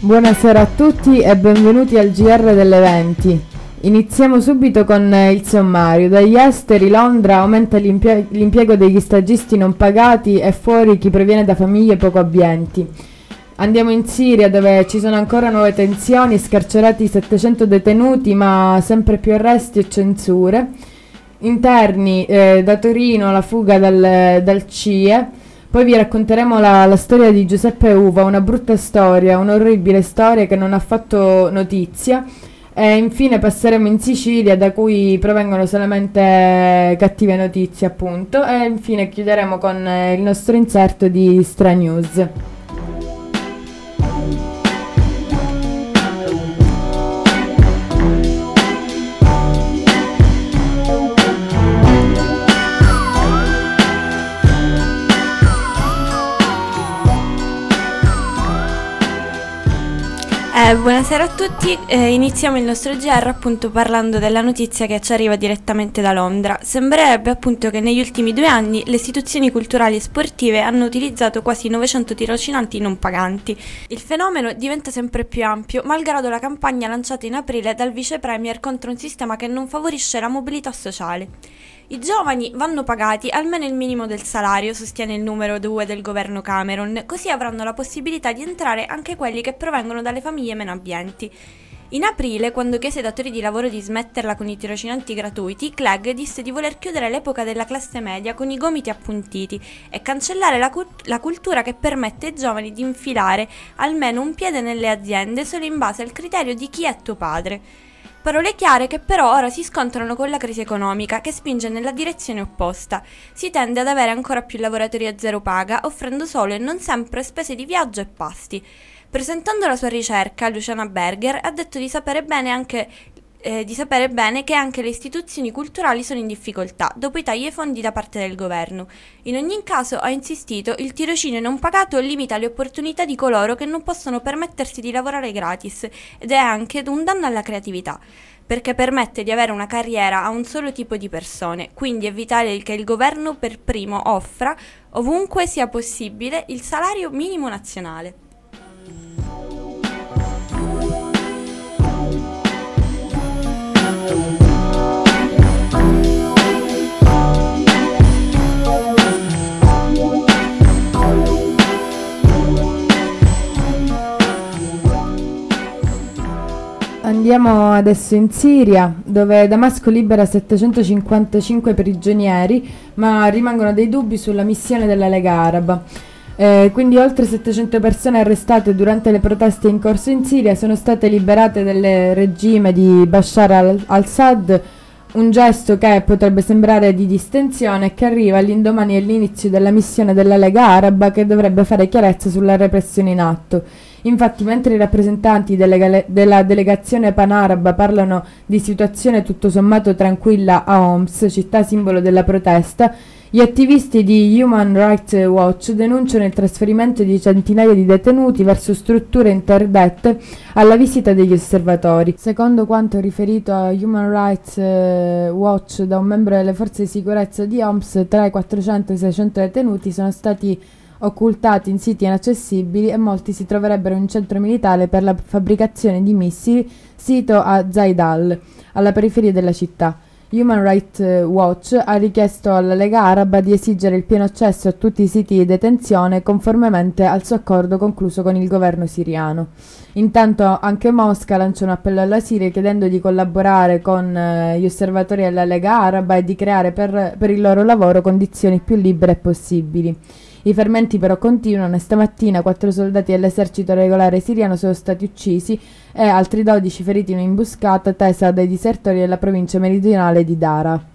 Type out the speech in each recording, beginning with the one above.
Buonasera a tutti e benvenuti al GR delle 20. Iniziamo subito con il sommario. Dagli esteri Londra aumenta l'impiego degli stagisti non pagati e fuori chi proviene da famiglie poco abbienti. Andiamo in Siria dove ci sono ancora nuove tensioni, scarcerati 700 detenuti ma sempre più arresti e censure. Interni, da Torino la fuga dal CIE. Poi vi racconteremo la storia di Giuseppe Uva, una brutta storia, un'orribile storia che non ha fatto notizia. E infine passeremo in Sicilia, da cui provengono solamente cattive notizie, appunto. E infine chiuderemo con il nostro inserto di Stra News. Buonasera a tutti, iniziamo il nostro GR appunto parlando della notizia che ci arriva direttamente da Londra. Sembrerebbe appunto che negli ultimi 2 anni le istituzioni culturali e sportive hanno utilizzato quasi 900 tirocinanti non paganti. Il fenomeno diventa sempre più ampio, malgrado la campagna lanciata in aprile dal vice premier contro un sistema che non favorisce la mobilità sociale. I giovani vanno pagati almeno il minimo del salario, sostiene il numero 2 del governo Cameron, così avranno la possibilità di entrare anche quelli che provengono dalle famiglie meno abbienti. In aprile, quando chiese ai datori di lavoro di smetterla con i tirocinanti gratuiti, Clegg disse di voler chiudere l'epoca della classe media con i gomiti appuntiti e cancellare la cultura che permette ai giovani di infilare almeno un piede nelle aziende solo in base al criterio di chi è tuo padre. Parole chiare che però ora si scontrano con la crisi economica che spinge nella direzione opposta. Si tende ad avere ancora più lavoratori a zero paga, offrendo solo e non sempre spese di viaggio e pasti. Presentando la sua ricerca, Luciana Berger ha detto di sapere bene che anche le istituzioni culturali sono in difficoltà dopo i tagli ai fondi da parte del governo. In ogni caso, ha insistito, il tirocinio non pagato limita le opportunità di coloro che non possono permettersi di lavorare gratis ed è anche un danno alla creatività, perché permette di avere una carriera a un solo tipo di persone, quindi è vitale che il governo per primo offra, ovunque sia possibile, il salario minimo nazionale. Andiamo adesso in Siria, dove Damasco libera 755 prigionieri, ma rimangono dei dubbi sulla missione della Lega Araba. Quindi oltre 700 persone arrestate durante le proteste in corso in Siria sono state liberate dal regime di Bashar al-Assad, un gesto che potrebbe sembrare di distensione e che arriva all'indomani dell'inizio della missione della Lega Araba che dovrebbe fare chiarezza sulla repressione in atto. Infatti, mentre i rappresentanti della delegazione panaraba parlano di situazione tutto sommato tranquilla a Homs, città simbolo della protesta, gli attivisti di Human Rights Watch denunciano il trasferimento di centinaia di detenuti verso strutture interdette alla visita degli osservatori. Secondo quanto riferito a Human Rights Watch da un membro delle forze di sicurezza di Homs, tra i 400 e i 600 detenuti sono stati occultati in siti inaccessibili e molti si troverebbero in un centro militare per la fabbricazione di missili sito a Zaidal, alla periferia della città. Human Rights Watch ha richiesto alla Lega Araba di esigere il pieno accesso a tutti i siti di detenzione conformemente al suo accordo concluso con il governo siriano. Intanto anche Mosca lancia un appello alla Siria chiedendo di collaborare con gli osservatori della Lega Araba e di creare per il loro lavoro condizioni più libere possibili. I fermenti però continuano e stamattina 4 soldati dell'esercito regolare siriano sono stati uccisi e altri 12 feriti in un'imboscata tesa dai disertori della provincia meridionale di Dara.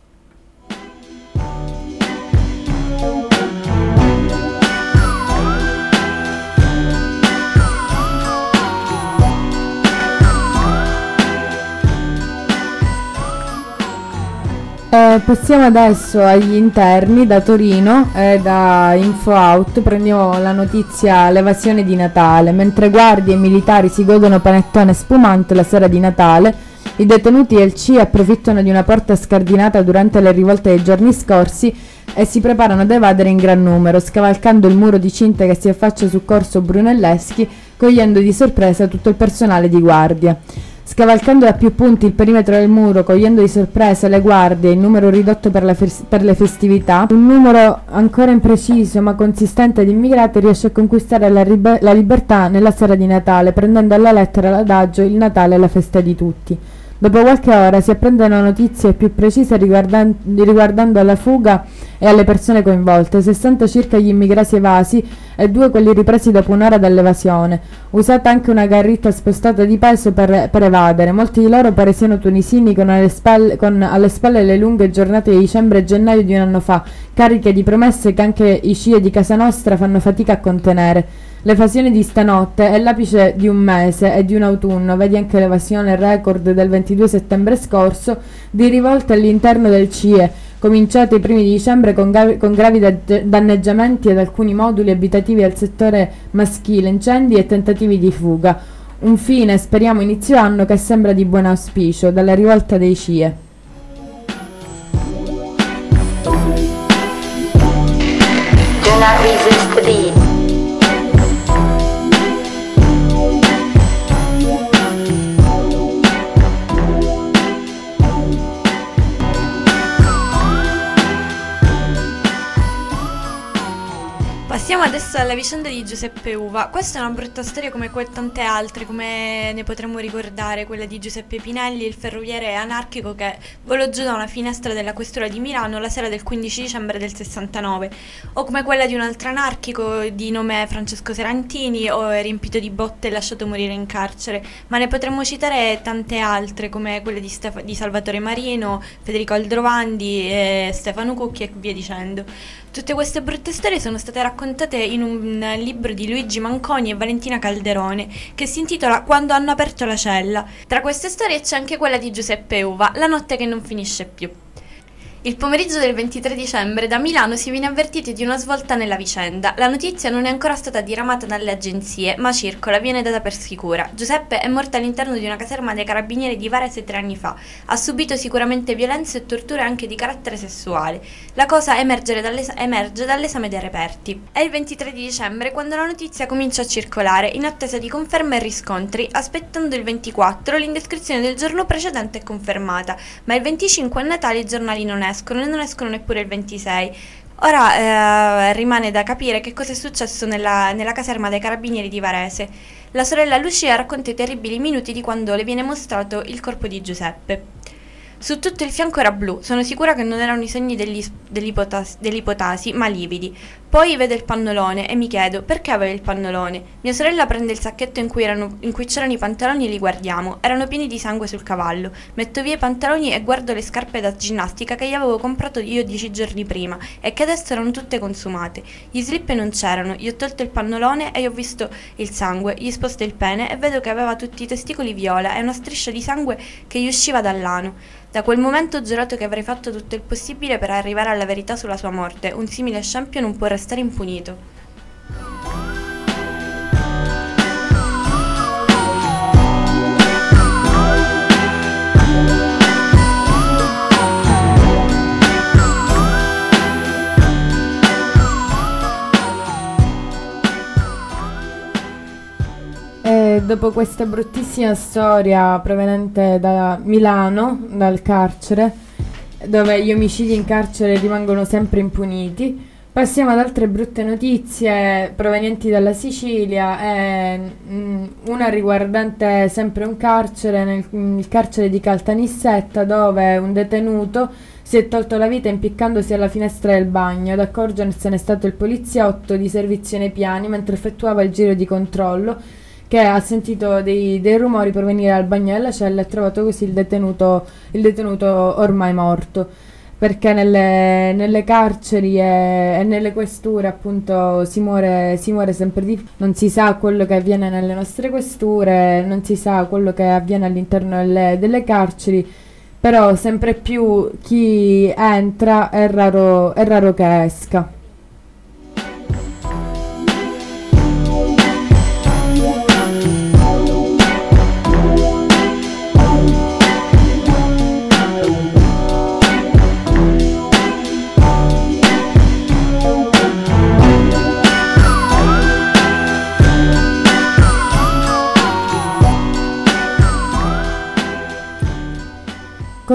Passiamo adesso agli interni. Da Torino e da InfoOut prendiamo la notizia: l'evasione di Natale. Mentre guardie e militari si godono panettone spumante la sera di Natale, i detenuti del CIE approfittano di una porta scardinata durante le rivolte dei giorni scorsi e si preparano ad evadere in gran numero, scavalcando il muro di cinta che si affaccia su Corso Brunelleschi cogliendo di sorpresa tutto il personale di guardia. Scavalcando da più punti il perimetro del muro, cogliendo di sorpresa le guardie, il numero ridotto per le festività, un numero ancora impreciso ma consistente di immigrati riesce a conquistare la libertà nella sera di Natale, prendendo alla lettera l'adagio "il Natale è la festa di tutti". Dopo qualche ora si apprendono notizie più precise riguardando la fuga e alle persone coinvolte, 60 circa gli immigrati evasi e 2 quelli ripresi dopo un'ora dall'evasione. Usata anche una garrita spostata di peso per evadere. Molti di loro pare siano tunisini con alle spalle le lunghe giornate di dicembre e gennaio di un anno fa, cariche di promesse che anche i CIE di casa nostra fanno fatica a contenere. L'evasione di stanotte è l'apice di un mese e di un autunno, vedi anche l'evasione record del 22 settembre scorso, di rivolte all'interno del CIE, cominciate i primi di dicembre con gravi danneggiamenti ad alcuni moduli abitativi al settore maschile, incendi e tentativi di fuga. Un fine, speriamo inizio anno, che sembra di buon auspicio, dalla rivolta dei CIE. Do not resist thee. Passiamo adesso alla vicenda di Giuseppe Uva. Questa è una brutta storia come tante altre, come ne potremmo ricordare quella di Giuseppe Pinelli, il ferroviere anarchico che volò giù da una finestra della questura di Milano la sera del 15 dicembre del 69, o come quella di un altro anarchico di nome Francesco Serantini, riempito di botte e lasciato morire in carcere, ma ne potremmo citare tante altre come quelle di Salvatore Marino, Federico Aldrovandi, Stefano Cucchi e via dicendo. Tutte queste brutte storie sono state raccontate in un libro di Luigi Manconi e Valentina Calderone che si intitola Quando hanno aperto la cella. Tra queste storie c'è anche quella di Giuseppe Uva, La notte che non finisce più. Il pomeriggio del 23 dicembre da Milano si viene avvertiti di una svolta nella vicenda. La notizia non è ancora stata diramata dalle agenzie, ma circola, viene data per sicura. Giuseppe è morto all'interno di una caserma dei carabinieri di Varese 3 anni fa. Ha subito sicuramente violenze e torture anche di carattere sessuale. La cosa emerge dall'esame dei reperti. È il 23 di dicembre quando la notizia comincia a circolare, in attesa di conferme e riscontri. Aspettando il 24, l'indiscrezione del giorno precedente è confermata, ma il 25 a Natale i giornali non escono e non escono neppure il 26. Ora rimane da capire che cosa è successo nella caserma dei carabinieri di Varese. La sorella Lucia racconta i terribili minuti di quando le viene mostrato il corpo di Giuseppe. Su tutto il fianco era blu, sono sicura che non erano i segni dell'ipotasi, ma lividi. Poi vede il pannolone e mi chiedo, perché aveva il pannolone? Mia sorella prende il sacchetto in cui c'erano i pantaloni e li guardiamo. Erano pieni di sangue sul cavallo. Metto via i pantaloni e guardo le scarpe da ginnastica che gli avevo comprato io 10 giorni prima e che adesso erano tutte consumate. Gli slip non c'erano, gli ho tolto il pannolone e ho visto il sangue. Gli sposto il pene e vedo che aveva tutti i testicoli viola e una striscia di sangue che gli usciva dall'ano. Da quel momento ho giurato che avrei fatto tutto il possibile per arrivare alla verità sulla sua morte. Un simile scempio non può restare impunito. Dopo questa bruttissima storia proveniente da Milano, dal carcere, dove gli omicidi in carcere rimangono sempre impuniti, passiamo ad altre brutte notizie provenienti dalla Sicilia, una riguardante sempre un carcere, il carcere di Caltanissetta, dove un detenuto si è tolto la vita impiccandosi alla finestra del bagno. Ad accorgersene è stato il poliziotto di servizio nei piani mentre effettuava il giro di controllo, che ha sentito dei rumori provenire dal bagno della cella e ha trovato così il detenuto ormai morto, perché nelle carceri e nelle questure appunto si muore sempre di più. Non si sa quello che avviene nelle nostre questure, non si sa quello che avviene all'interno delle carceri, però sempre più chi entra è raro che esca.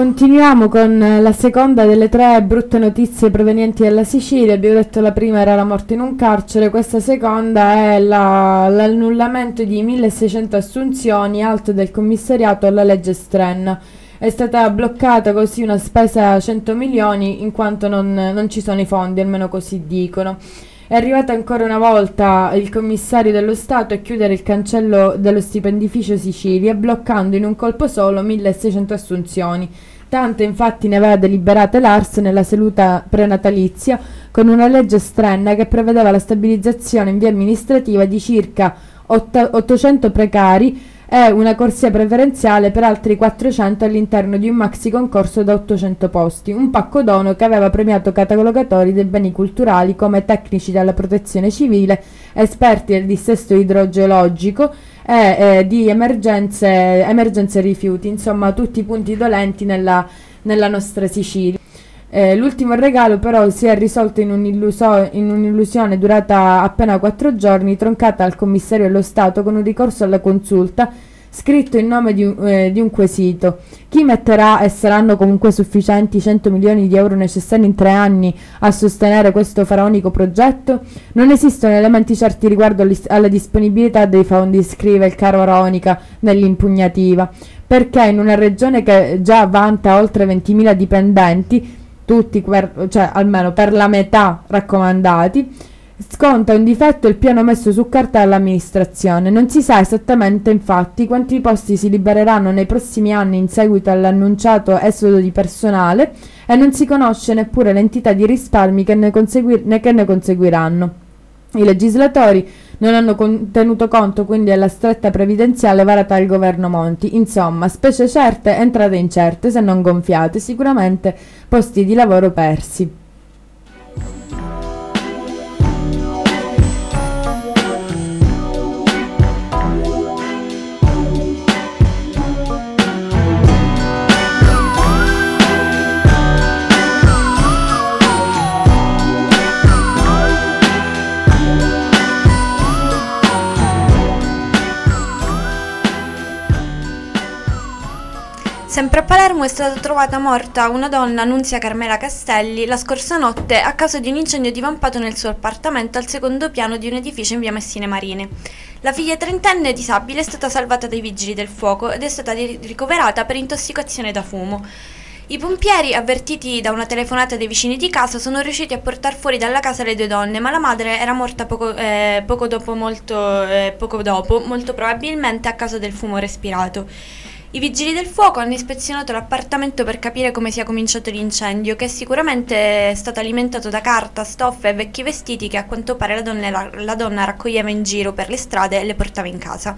Continuiamo con la seconda delle tre brutte notizie provenienti dalla Sicilia. Abbiamo detto la prima era la morte in un carcere, questa seconda è l'annullamento di 1600 assunzioni, alto del commissariato alla legge Strenna. È stata bloccata così una spesa a 100 milioni in quanto non ci sono i fondi, almeno così dicono. È arrivato ancora una volta il commissario dello Stato a chiudere il cancello dello stipendificio Sicilia, bloccando in un colpo solo 1600 assunzioni. Tante infatti ne aveva deliberate l'ARS nella seduta prenatalizia, con una legge Strenna che prevedeva la stabilizzazione in via amministrativa di circa 800 precari e una corsia preferenziale per altri 400 all'interno di un maxi concorso da 800 posti, un pacco dono che aveva premiato catalogatori dei beni culturali come tecnici della protezione civile, esperti del dissesto idrogeologico e di emergenze rifiuti, insomma tutti i punti dolenti nella nostra Sicilia. L'ultimo regalo però si è risolto in un'illusione durata appena 4 giorni, troncata al commissario dello Stato con un ricorso alla consulta scritto in nome di un quesito. Chi metterà, e saranno comunque sufficienti, 100 milioni di euro necessari in 3 anni a sostenere questo faraonico progetto? Non esistono elementi certi riguardo alla disponibilità dei fondi, scrive il caro Aronica nell'impugnativa, perché in una regione che già vanta oltre 20.000 dipendenti, tutti cioè almeno per la metà raccomandati, sconta un difetto il piano messo su carta dall'amministrazione. Non si sa esattamente infatti quanti posti si libereranno nei prossimi anni in seguito all'annunciato esodo di personale e non si conosce neppure l'entità di risparmi che ne conseguiranno. I legislatori non hanno tenuto conto quindi della stretta previdenziale varata dal governo Monti. Insomma, spese certe, entrate incerte, se non gonfiate, sicuramente posti di lavoro persi. Sempre a Palermo è stata trovata morta una donna, Nunzia Carmela Castelli, la scorsa notte a causa di un incendio divampato nel suo appartamento al secondo piano di un edificio in via Messine Marine. La figlia trentenne disabile è stata salvata dai vigili del fuoco ed è stata ricoverata per intossicazione da fumo. I pompieri, avvertiti da una telefonata dei vicini di casa, sono riusciti a portare fuori dalla casa le 2 donne, ma la madre era morta poco dopo, molto probabilmente a causa del fumo respirato. I vigili del fuoco hanno ispezionato l'appartamento per capire come sia cominciato l'incendio, che sicuramente è stato alimentato da carta, stoffe e vecchi vestiti che a quanto pare la donna raccoglieva in giro per le strade e le portava in casa.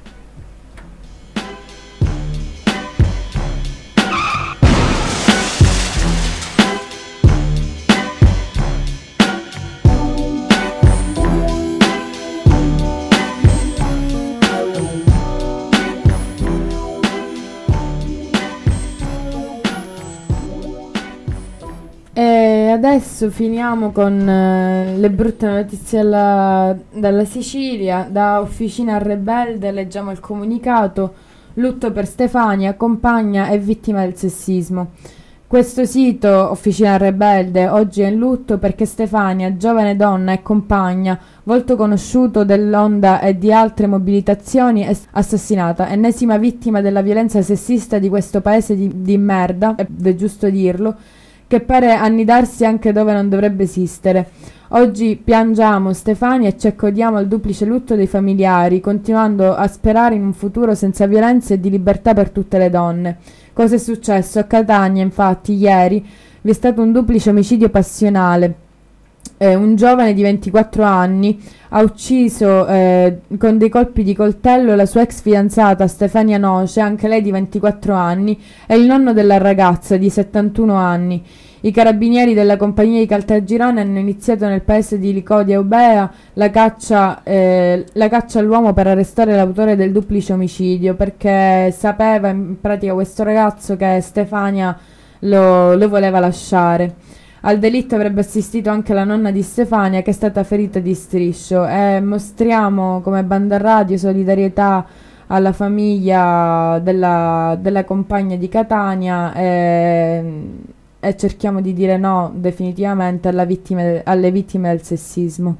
Adesso finiamo con le brutte notizie dalla Sicilia. Da Officina Rebelde leggiamo il comunicato: lutto per Stefania, compagna e vittima del sessismo. Questo sito, Officina Rebelde, oggi è in lutto perché Stefania, giovane donna e compagna, volto conosciuto dell'Onda e di altre mobilitazioni, è assassinata, ennesima vittima della violenza sessista di questo paese di merda, ed è giusto dirlo, che pare annidarsi anche dove non dovrebbe esistere. Oggi piangiamo Stefania e ci accodiamo al duplice lutto dei familiari, continuando a sperare in un futuro senza violenza e di libertà per tutte le donne. Cosa è successo? A Catania, infatti, ieri vi è stato un duplice omicidio passionale. Un giovane di 24 anni ha ucciso con dei colpi di coltello la sua ex fidanzata Stefania Noce, anche lei di 24 anni, e il nonno della ragazza di 71 anni. I carabinieri della compagnia di Caltagirone hanno iniziato nel paese di Licodia Eubea la caccia all'uomo per arrestare l'autore del duplice omicidio, perché sapeva in pratica questo ragazzo che Stefania lo voleva lasciare. Al delitto avrebbe assistito anche la nonna di Stefania, che è stata ferita di striscio, e mostriamo come banda radio solidarietà alla famiglia della compagna di Catania e cerchiamo di dire no definitivamente alle vittime del sessismo.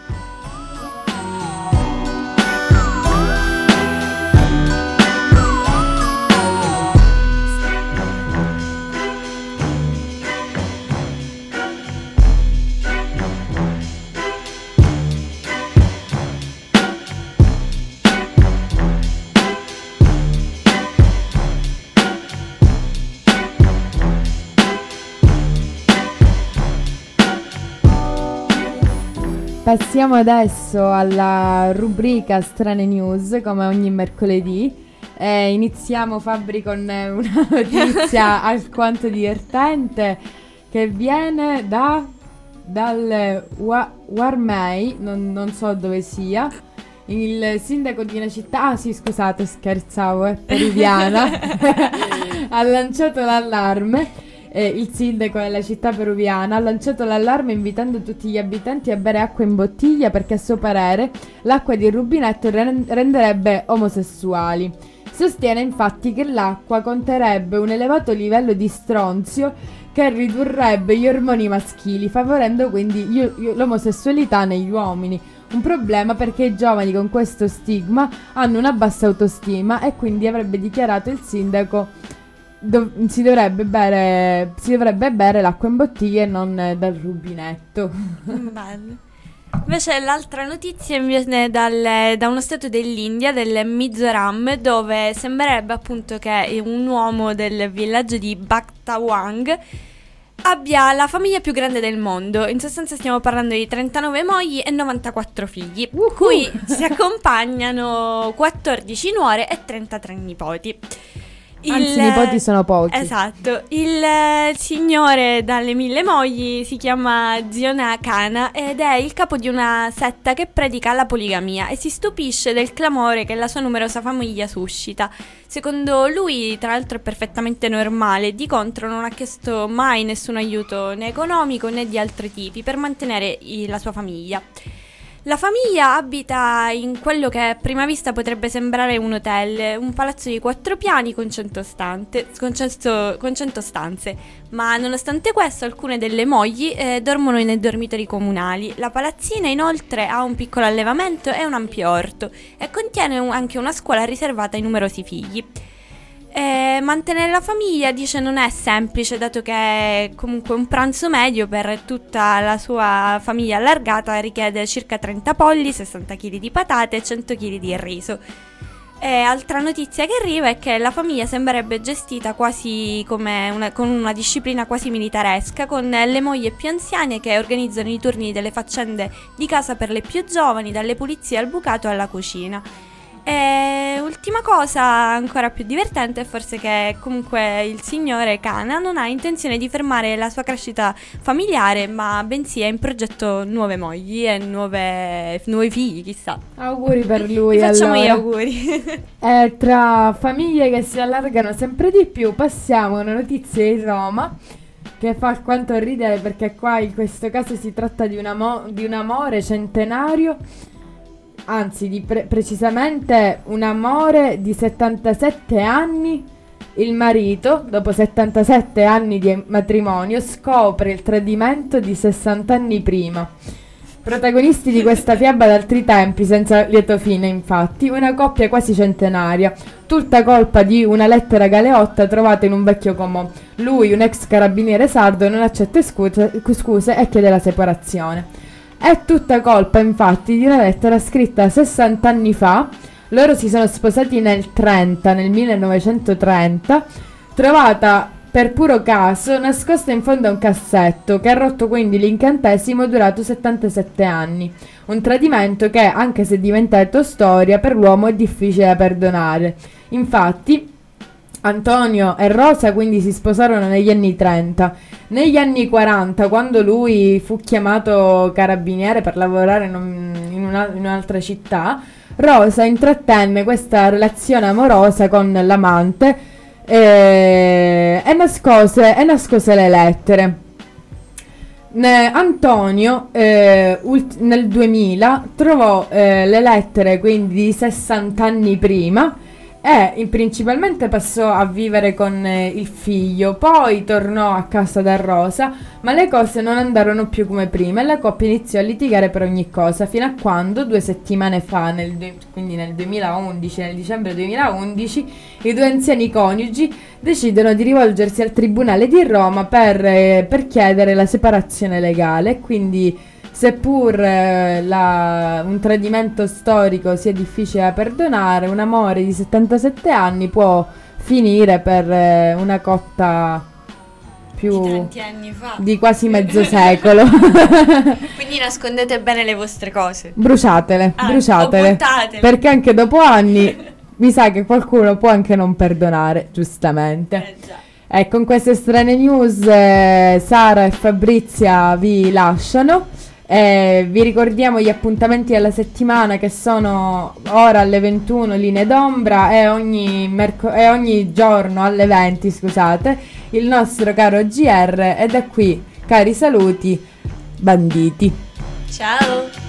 Passiamo adesso alla rubrica Strane News, come ogni mercoledì. Iniziamo, Fabri, con una notizia alquanto divertente che viene dal Warmay, non so dove sia. Il sindaco di una città, ah sì scusate scherzavo, è peruviana, ha lanciato l'allarme. Il sindaco della città peruviana ha lanciato l'allarme invitando tutti gli abitanti a bere acqua in bottiglia perché a suo parere l'acqua di rubinetto renderebbe omosessuali. Sostiene infatti che l'acqua conterrebbe un elevato livello di stronzio che ridurrebbe gli ormoni maschili, favorendo quindi l'omosessualità negli uomini. Un problema perché i giovani con questo stigma hanno una bassa autostima e quindi avrebbe dichiarato il sindaco si dovrebbe bere l'acqua in bottiglia e non dal rubinetto. Bello. Invece l'altra notizia viene da uno stato dell'India, del Mizoram, dove sembrerebbe appunto che un uomo del villaggio di Baktawang abbia la famiglia più grande del mondo. In sostanza stiamo parlando di 39 mogli e 94 figli, cui si accompagnano 14 nuore e 33 nipoti. Anzi, i nipoti sono pochi. Esatto. Il signore dalle 1000 mogli si chiama Ziona Kana ed è il capo di una setta che predica la poligamia e si stupisce del clamore che la sua numerosa famiglia suscita. Secondo lui, tra l'altro, è perfettamente normale, di contro non ha chiesto mai nessun aiuto né economico né di altri tipi per mantenere la sua famiglia. La famiglia abita in quello che a prima vista potrebbe sembrare un hotel, un palazzo di 4 piani con 100 stanze, ma nonostante questo alcune delle mogli dormono nei dormitori comunali. La palazzina inoltre ha un piccolo allevamento e un ampio orto e contiene anche una scuola riservata ai numerosi figli. Mantenere la famiglia, dice, non è semplice, dato che comunque un pranzo medio per tutta la sua famiglia allargata richiede circa 30 polli, 60 kg di patate e 100 kg di riso. Altra notizia che arriva è che la famiglia sembrerebbe gestita quasi con una disciplina quasi militaresca, con le mogli più anziane che organizzano i turni delle faccende di casa per le più giovani, dalle pulizie al bucato alla cucina. E ultima cosa ancora più divertente è forse che comunque il signore Kana non ha intenzione di fermare la sua crescita familiare, ma bensì è in progetto nuove mogli e nuovi figli, chissà. Auguri per lui. Facciamo allora gli auguri. Tra famiglie che si allargano sempre di più, passiamo a una notizia di Roma che fa alquanto ridere, perché qua in questo caso si tratta di un amore centenario. Anzi, precisamente un amore di 77 anni. Il marito, dopo 77 anni di matrimonio, scopre il tradimento di 60 anni prima. Protagonisti di questa fiaba d'altri tempi, senza lieto fine infatti, una coppia quasi centenaria, tutta colpa di una lettera galeotta trovata in un vecchio comò. Lui, un ex carabiniere sardo, non accetta scuse e chiede la separazione. È tutta colpa infatti di una lettera scritta 60 anni fa. Loro si sono sposati nel 1930, trovata per puro caso nascosta in fondo a un cassetto, che ha rotto quindi l'incantesimo durato 77 anni. Un tradimento che, anche se è diventato storia, per l'uomo è difficile da perdonare. Infatti Antonio e Rosa quindi si sposarono negli anni 30. Negli anni 40, quando lui fu chiamato carabiniere per lavorare in un'altra città, Rosa intrattenne questa relazione amorosa con l'amante e nascose le lettere. Antonio nel 2000 trovò le lettere quindi di 60 anni prima Principalmente passò a vivere con il figlio, poi tornò a casa da Rosa, ma le cose non andarono più come prima e la coppia iniziò a litigare per ogni cosa, fino a quando 2 settimane fa, quindi nel 2011, nel dicembre 2011, i due anziani coniugi decidono di rivolgersi al Tribunale di Roma per chiedere la separazione legale, quindi seppur un tradimento storico sia difficile da perdonare, un amore di 77 anni può finire per una cotta più di tanti anni fa, di quasi mezzo secolo. Quindi nascondete bene le vostre cose. Bruciatele, O bruciatele, buttatele. perché anche dopo anni mi sa che qualcuno può anche non perdonare, giustamente. Già. E con queste strane news Sara e Fabrizia vi lasciano. Vi ricordiamo gli appuntamenti della settimana, che sono ora alle 21 Linee d'Ombra e ogni giorno alle 20, scusate, il nostro caro GR. E da qui, cari saluti, banditi. Ciao.